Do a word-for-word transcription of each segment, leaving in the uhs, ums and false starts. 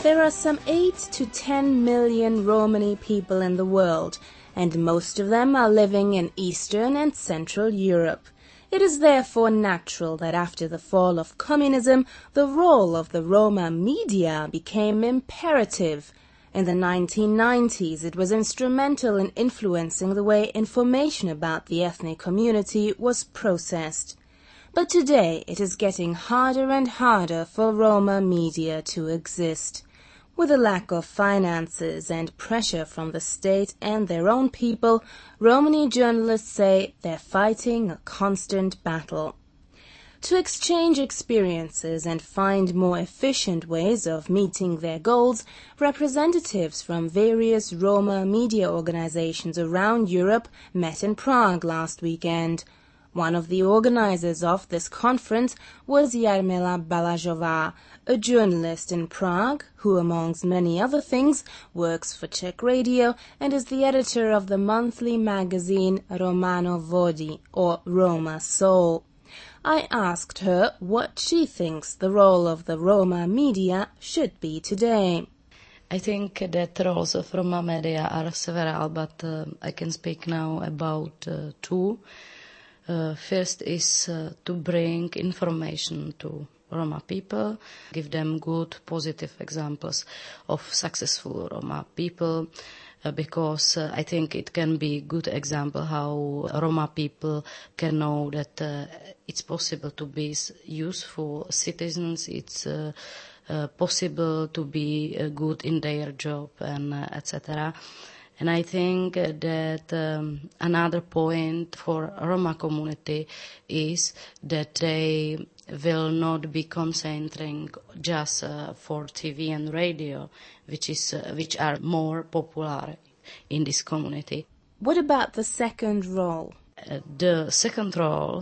There are some eight to ten million Romani people in the world, and most of them are living in Eastern and Central Europe. It is therefore natural that after the fall of communism, the role of the Roma media became imperative. In the nineteen nineties, it was instrumental in influencing the way information about the ethnic community was processed. But today, it is getting harder and harder for Roma media to exist. With a lack of finances and pressure from the state and their own people, Romani journalists say they're fighting a constant battle. To exchange experiences and find more efficient ways of meeting their goals, representatives from various Roma media organizations around Europe met in Prague last weekend. One of the organizers of this conference was Jarmila Balazsová, a journalist in Prague who, amongst many other things, works for Czech Radio and is the editor of the monthly magazine Romano Vodi, or Roma Soul. I asked her what she thinks the role of the Roma media should be today. I think that roles of Roma media are several, but uh, I can speak now about uh, two. Uh, first is uh, to bring information to Roma people, give them good, positive examples of successful Roma people, uh, because uh, I think it can be a good example how Roma people can know that uh, it's possible to be useful citizens, it's uh, uh, possible to be uh, good in their job, and uh, et cetera. And I think that um, another point for Roma community is that they will not be concentrating just uh, for T V and radio, which is uh, which are more popular in this community. What about the second role? Uh, the second role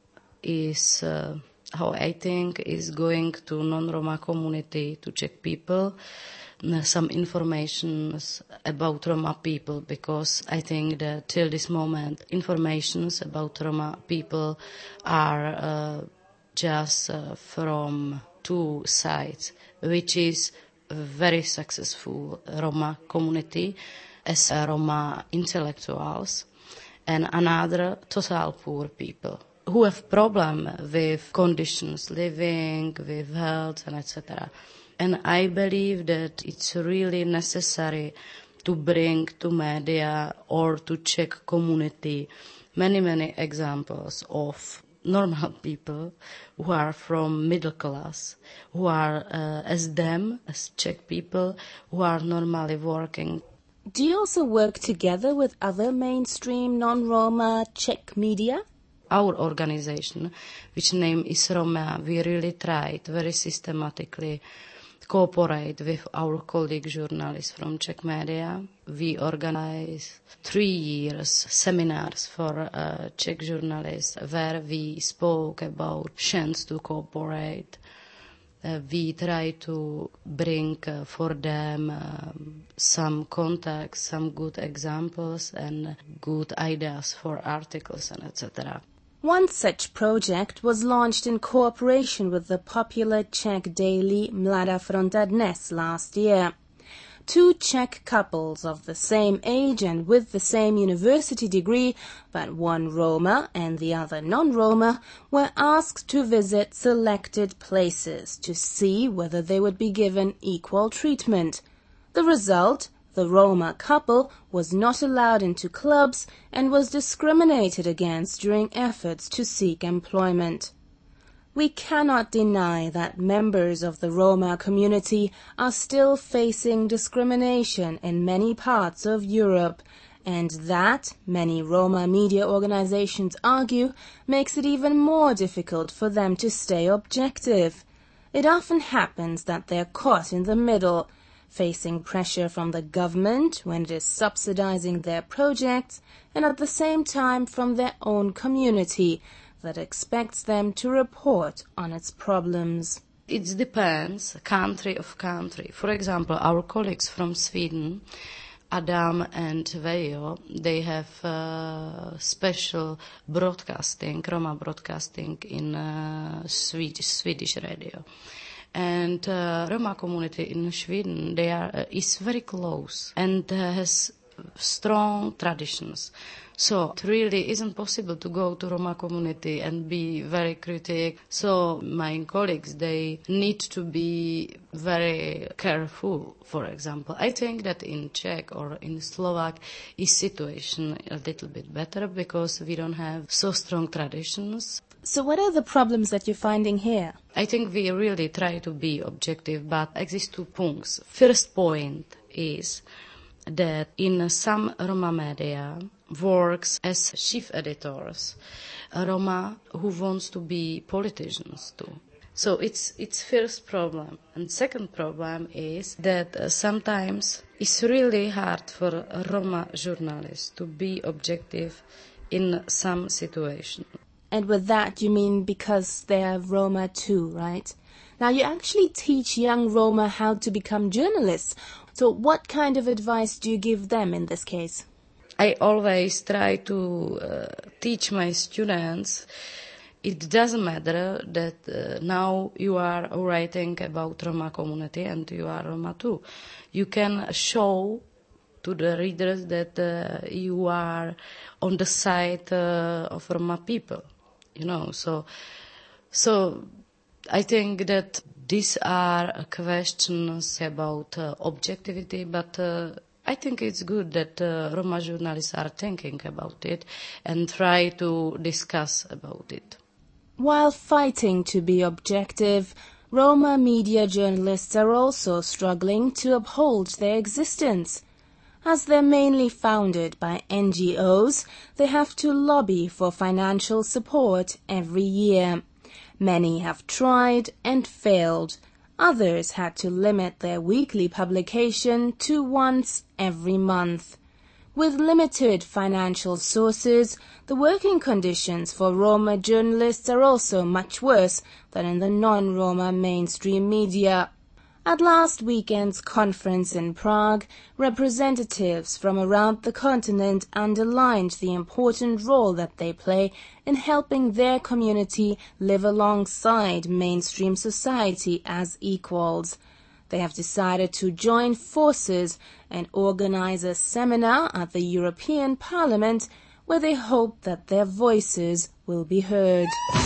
is uh, how I think is going to non-Roma community, to Czech people, some information about Roma people, because I think that till this moment informations about Roma people are uh, just uh, from two sides, which is a very successful Roma community as uh, Roma intellectuals, and another total poor people who have problem with conditions living, with health, and et cetera. And I believe that it's really necessary to bring to media or to Czech community many, many examples of normal people who are from middle class, who are uh, as them, as Czech people, who are normally working. Do you also work together with other mainstream non-Roma Czech media? Our organization, which name is Roma, we really tried very systematically cooperate with our colleague journalists from Czech media. We organized three years seminars for uh, Czech journalists where we spoke about chance to cooperate. Uh, we try to bring uh, for them um, some contacts, some good examples and good ideas for articles and et cetera. One such project was launched in cooperation with the popular Czech daily Mladá Fronta Dnes last year. Two Czech couples of the same age and with the same university degree, but one Roma and the other non-Roma, were asked to visit selected places to see whether they would be given equal treatment. The result? The Roma couple was not allowed into clubs and was discriminated against during efforts to seek employment. We cannot deny that members of the Roma community are still facing discrimination in many parts of Europe, and that, many Roma media organizations argue, makes it even more difficult for them to stay objective. It often happens that they're caught in the middle, facing pressure from the government when it is subsidizing their projects, and at the same time from their own community that expects them to report on its problems. It depends, country of country. For example, our colleagues from Sweden, Adam and Veijo, they have uh, special broadcasting, Roma broadcasting in uh, Swedish, Swedish radio. And uh, Roma community in Sweden, they are uh, is very close and uh, has strong traditions. So it really isn't possible to go to Roma community and be very critical. So my colleagues, they need to be very careful. For example, I think that in Czech or in Slovak is situation a little bit better because we don't have so strong traditions. So what are the problems that you're finding here? I think we really try to be objective, but exist two points. First point is that in some Roma media works as chief editors Roma who wants to be politicians too. So it's it's first problem. And second problem is that uh, sometimes it's really hard for Roma journalists to be objective in some situation. And with that you mean because they're Roma too, right? Now you actually teach young Roma how to become journalists. So what kind of advice do you give them in this case? I always try to uh, teach my students, it doesn't matter that uh, now you are writing about Roma community and you are Roma too. You can show to the readers that uh, you are on the side uh, of Roma people, you know. So, so I think that these are questions about uh, objectivity, but uh, I think it's good that uh, Roma journalists are thinking about it and try to discuss about it. While fighting to be objective, Roma media journalists are also struggling to uphold their existence. As they're mainly founded by N G Os, they have to lobby for financial support every year. Many have tried and failed. Others had to limit their weekly publication to once every month. With limited financial sources, the working conditions for Roma journalists are also much worse than in the non-Roma mainstream media. At last weekend's conference in Prague, representatives from around the continent underlined the important role that they play in helping their community live alongside mainstream society as equals. They have decided to join forces and organize a seminar at the European Parliament where they hope that their voices will be heard.